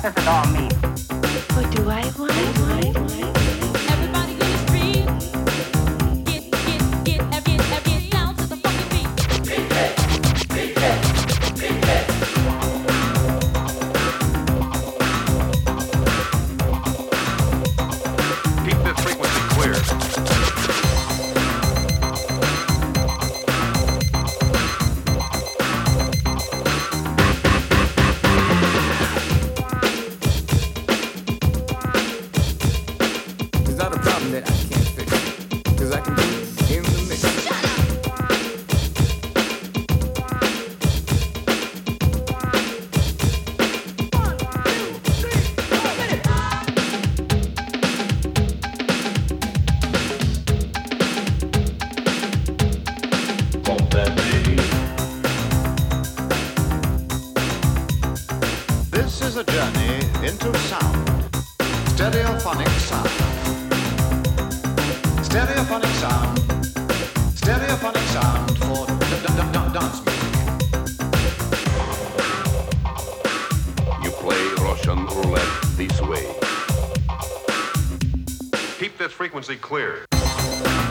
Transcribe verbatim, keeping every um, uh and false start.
does it all mean? What do I want? Everybody in the street, get, get, get, get, get down to the fucking beat. Keep the frequency clear. It's not a problem that I can't fix. Cause I can do it in the mix. This is a journey into sound. Stereophonic sound. Stereophonic sound. Stereophonic sound for d- d- d- dance music. You play Russian roulette this way. Keep this frequency clear.